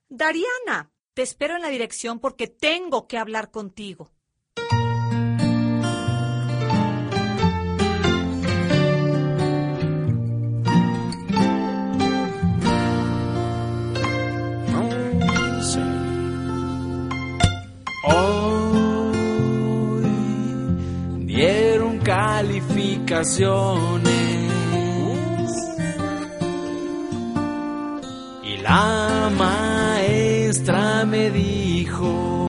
Dariana, te espero en la dirección porque tengo que hablar contigo. Hoy dieron calificaciones y la maestra me dijo: